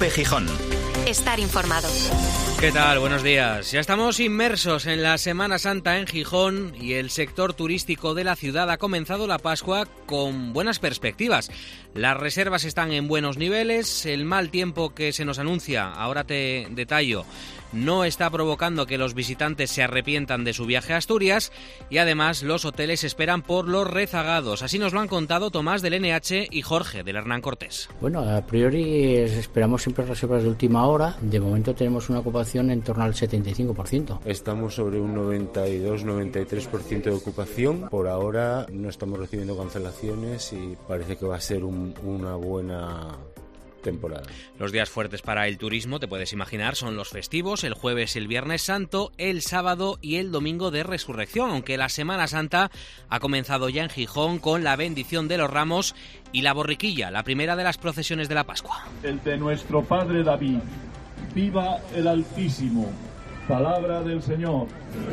COPE Gijón. Estar informado. ¿Qué tal? Buenos días. Ya estamos inmersos en la Semana Santa en Gijón y el sector turístico de la ciudad ha comenzado la Pascua con buenas perspectivas. Las reservas están en buenos niveles, el mal tiempo que se nos anuncia, ahora te detallo, no está provocando que los visitantes se arrepientan de su viaje a Asturias y además los hoteles esperan por los rezagados. Así nos lo han contado Tomás del NH y Jorge del Hernán Cortés. Bueno, a priori esperamos siempre reservas de última hora. De momento tenemos una ocupación en torno al 75%. Estamos sobre un 92-93% de ocupación. Por ahora no estamos recibiendo cancelaciones y parece que va a ser una buena temporada. Los días fuertes para el turismo, te puedes imaginar, son los festivos, el jueves y el viernes santo, el sábado y el domingo de resurrección, aunque la Semana Santa ha comenzado ya en Gijón con la bendición de los ramos y la borriquilla, la primera de las procesiones de la Pascua. El de nuestro padre David, viva el Altísimo, palabra del Señor.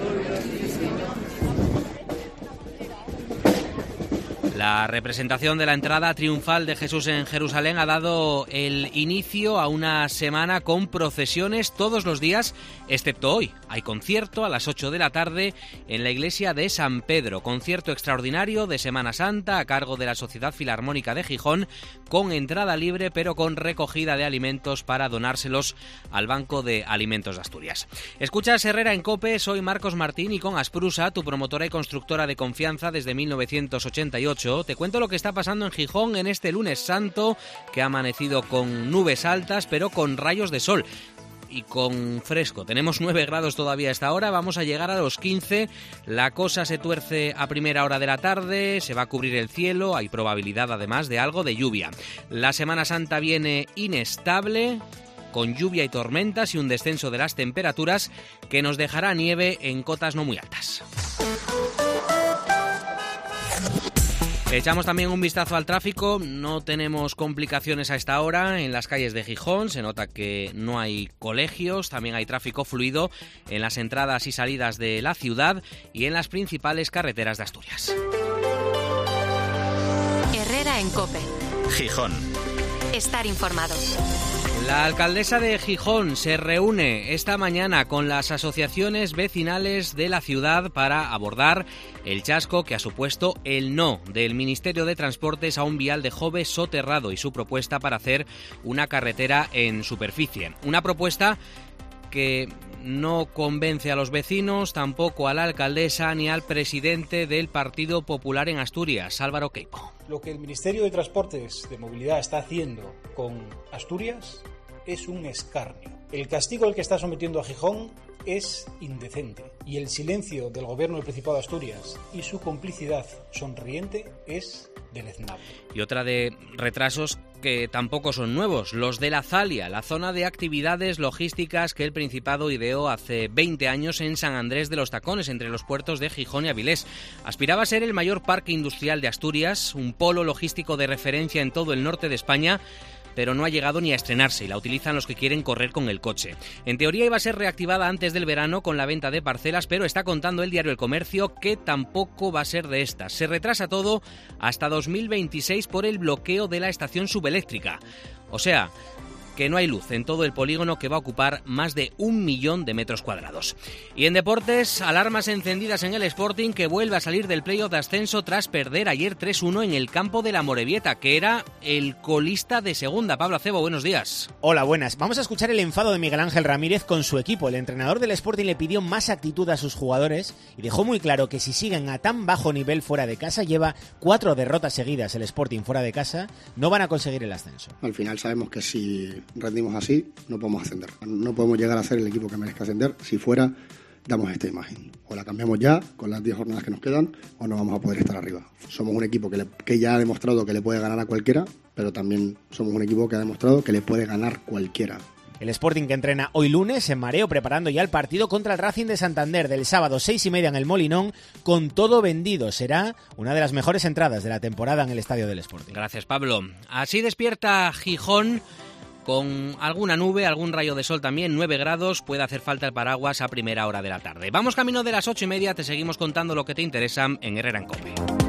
La representación de la entrada triunfal de Jesús en Jerusalén ha dado el inicio a una semana con procesiones todos los días, excepto hoy. Hay concierto a las 8 de la tarde en la iglesia de San Pedro. Concierto extraordinario de Semana Santa a cargo de la Sociedad Filarmónica de Gijón, con entrada libre pero con recogida de alimentos para donárselos al Banco de Alimentos de Asturias. Escuchas Herrera en COPE, soy Marcos Martín y con Asprusa, tu promotora y constructora de confianza desde 1988, te cuento lo que está pasando en Gijón en este lunes santo, que ha amanecido con nubes altas pero con rayos de sol y con fresco. Tenemos 9 grados todavía a esta hora, vamos a llegar a los 15. La cosa se tuerce a primera hora de la tarde, se va a cubrir el cielo, hay probabilidad además de algo de lluvia. La Semana Santa viene inestable, con lluvia y tormentas y un descenso de las temperaturas que nos dejará nieve en cotas no muy altas. Echamos también un vistazo al tráfico, no tenemos complicaciones a esta hora en las calles de Gijón, se nota que no hay colegios, también hay tráfico fluido en las entradas y salidas de la ciudad y en las principales carreteras de Asturias. Herrera en COPE. Gijón. Estar informado. La alcaldesa de Gijón se reúne esta mañana con las asociaciones vecinales de la ciudad para abordar el chasco que ha supuesto el no del Ministerio de Transportes a un vial de Jove soterrado y su propuesta para hacer una carretera en superficie. Una propuesta que no convence a los vecinos, tampoco a la alcaldesa ni al presidente del Partido Popular en Asturias, Álvaro Queipo. Lo que el Ministerio de Transportes de Movilidad está haciendo con Asturias es un escarnio. El castigo al que está sometiendo a Gijón es indecente y el silencio del Gobierno del Principado de Asturias y su complicidad sonriente es deleznable. Y otra de retrasos que tampoco son nuevos, los de la Zalia, la zona de actividades logísticas que el Principado ideó hace 20 años en San Andrés de los Tacones, entre los puertos de Gijón y Avilés. Aspiraba a ser el mayor parque industrial de Asturias, un polo logístico de referencia en todo el norte de España, pero no ha llegado ni a estrenarse y la utilizan los que quieren correr con el coche. En teoría iba a ser reactivada antes del verano con la venta de parcelas, pero está contando el diario El Comercio que tampoco va a ser de estas. Se retrasa todo hasta 2026 por el bloqueo de la estación subeléctrica. O sea, que no hay luz en todo el polígono, que va a ocupar más de 1 millón de metros cuadrados. Y en deportes, alarmas encendidas en el Sporting, que vuelve a salir del playoff de ascenso tras perder ayer 3-1 en el campo de la Morevieta, que era el colista de segunda. Pablo Acebo, buenos días. Hola, buenas. Vamos a escuchar el enfado de Miguel Ángel Ramírez con su equipo. El entrenador del Sporting le pidió más actitud a sus jugadores y dejó muy claro que si siguen a tan bajo nivel fuera de casa, lleva 4 derrotas seguidas el Sporting fuera de casa, no van a conseguir el ascenso. Al final sabemos que si rendimos así, no podemos ascender. No podemos llegar a ser el equipo que merezca ascender. Si fuera, damos esta imagen. O la cambiamos ya, con las 10 jornadas que nos quedan, o no vamos a poder estar arriba. Somos un equipo que ya ha demostrado que le puede ganar a cualquiera, pero también somos un equipo que ha demostrado que le puede ganar cualquiera. El Sporting, que entrena hoy lunes en mareo, preparando ya el partido contra el Racing de Santander del sábado 6:30 en el Molinón, con todo vendido. Será una de las mejores entradas de la temporada en el estadio del Sporting. Gracias, Pablo. Así despierta Gijón, con alguna nube, algún rayo de sol también, 9 grados, puede hacer falta el paraguas a primera hora de la tarde. Vamos camino de las 8:30, te seguimos contando lo que te interesa en Herrera en COPE.